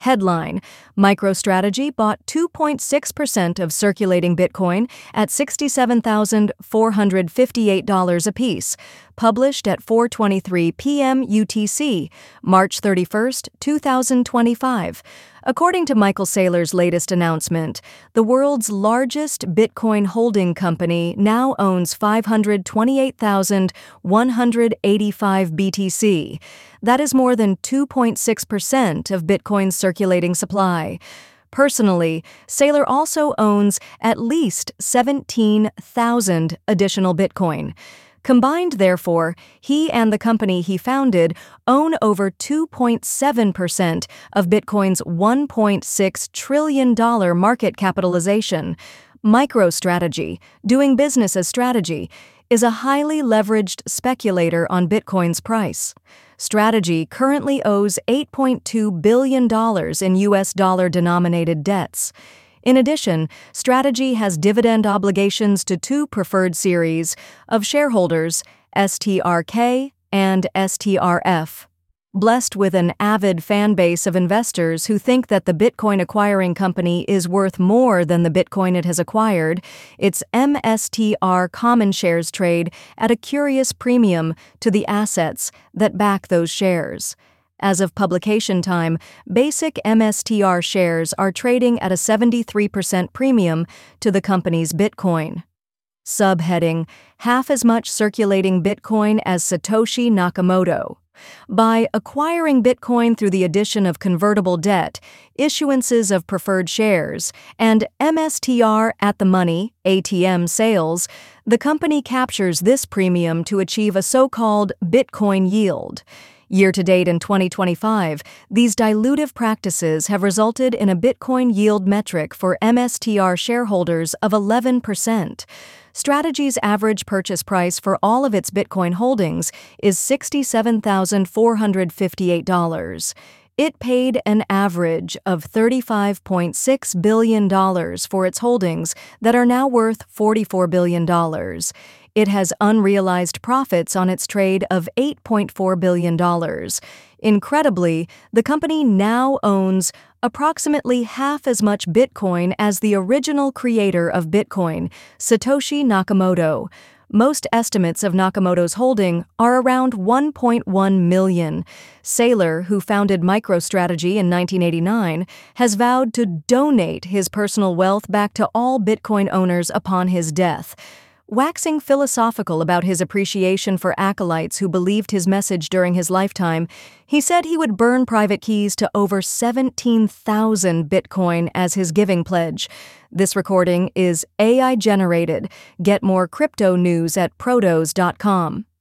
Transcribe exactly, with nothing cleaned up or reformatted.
Headline: MicroStrategy bought two point six percent of circulating Bitcoin at sixty-seven thousand four hundred fifty-eight dollars apiece. Published at four twenty-three p m U T C, March thirty-first, two thousand twenty-five. According to Michael Saylor's latest announcement, the world's largest Bitcoin holding company now owns five hundred twenty-eight thousand one hundred eighty-five B T C. That is more than two point six percent of Bitcoin's circulating supply. Personally, Saylor also owns at least seventeen thousand additional Bitcoin. Combined, therefore, he and the company he founded own over two point seven percent of Bitcoin's one point six trillion dollars market capitalization. MicroStrategy, doing business as strategy, is a highly leveraged speculator on Bitcoin's price. Strategy currently owes eight point two billion dollars in U S dollar-denominated debts. In addition, Strategy has dividend obligations to two preferred series of shareholders, S T R K and S T R F. Blessed with an avid fan base of investors who think that the Bitcoin acquiring company is worth more than the Bitcoin it has acquired, its M S T R common shares trade at a curious premium to the assets that back those shares. As of publication time, basic M S T R shares are trading at a seventy-three percent premium to the company's Bitcoin. Subheading: Half as much circulating Bitcoin as Satoshi Nakamoto. By acquiring Bitcoin through the addition of convertible debt, issuances of preferred shares, and M S T R at the money (A T M) sales, the company captures this premium to achieve a so-called Bitcoin yield. Year-to-date in twenty twenty-five, these dilutive practices have resulted in a Bitcoin yield metric for M S T R shareholders of eleven percent. Strategy's average purchase price for all of its Bitcoin holdings is sixty-seven thousand four hundred fifty-eight dollars. It paid an average of thirty-five point six billion dollars for its holdings that are now worth forty-four billion dollars. It has unrealized profits on its trade of eight point four billion dollars. Incredibly, the company now owns approximately half as much Bitcoin as the original creator of Bitcoin, Satoshi Nakamoto. Most estimates of Nakamoto's holding are around one point one million. Saylor, who founded MicroStrategy in nineteen eighty-nine, has vowed to donate his personal wealth back to all Bitcoin owners upon his death. Waxing philosophical about his appreciation for acolytes who believed his message during his lifetime, he said he would burn private keys to over seventeen thousand Bitcoin as his giving pledge. This recording is A I generated. Get more crypto news at protos dot com.